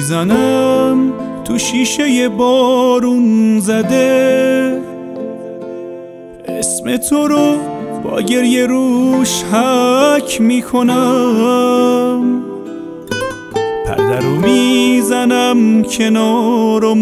میزنم تو شیشه بارون زده، اسم تو رو با گریه روش حک میکنم، پرده رو میزنم کنار و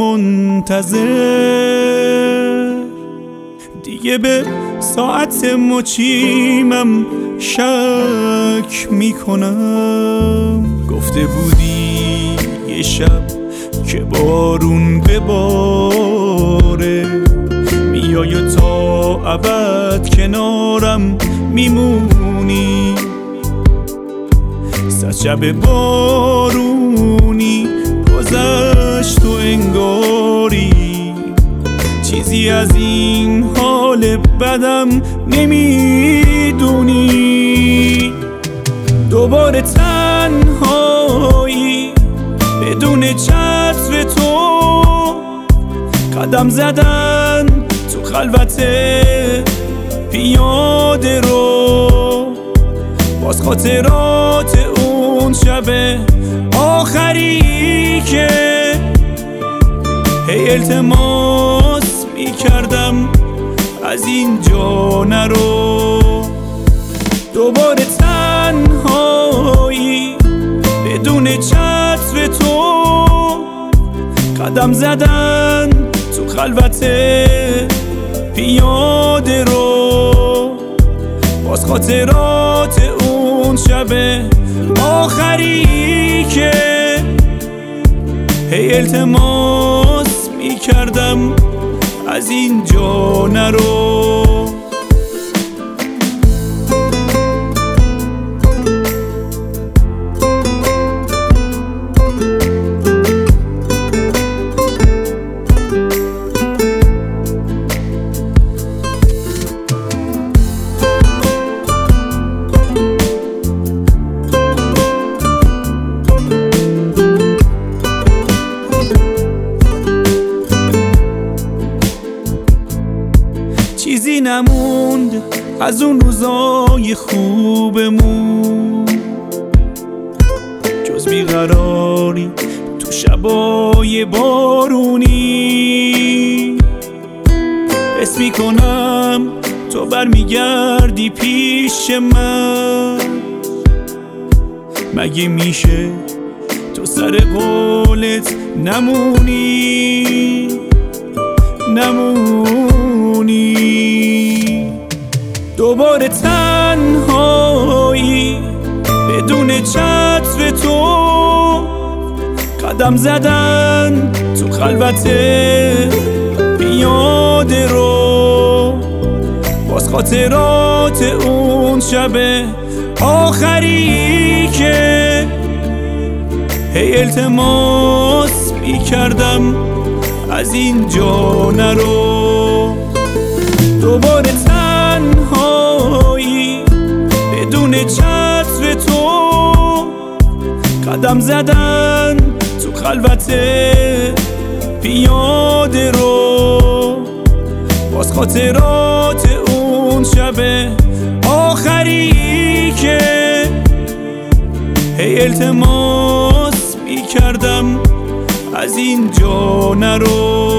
منتظر، دیگه به ساعت مچیمم شک میکنم. گفته بودی یه شب که بارون بباره، میای و تا ابد کنارم میمونی، صد شب بارونی گذشت و انگاری چیزی از این حال بدم نمیدونی. دوباره تنهایی بدون چتر تو، قدم زدن تو خلوت پیاده رو، باز خاطرات اون شب آخری که هی التماس میکردم از اینجا نرو. دوباره تنهایی بدون چتر تو، قدم زدن تو خلوت پیاده رو، باز خاطرات اون شب آخری که هی التماس میکردم از اینجا نرو. چیزی نموند از اون روزای خوبمون، جز بیقراری تو شبای بارونی. حس میکنم تو برمیگردی پیش من، مگه میشه تو سر قولت نمونی؟ دوباره تنهایی بدون چتر تو، قدم زدن تو خلوت پیاده رو، باز خاطرات اون شب آخری که هی التماس میکردم از اینجا نرو. دوباره تنهایی بدون چتر تو، قدم زدن تو خلوت پیاده رو، باز خاطرات اون شب آخری که هی التماس میکردم از اینجا نرو.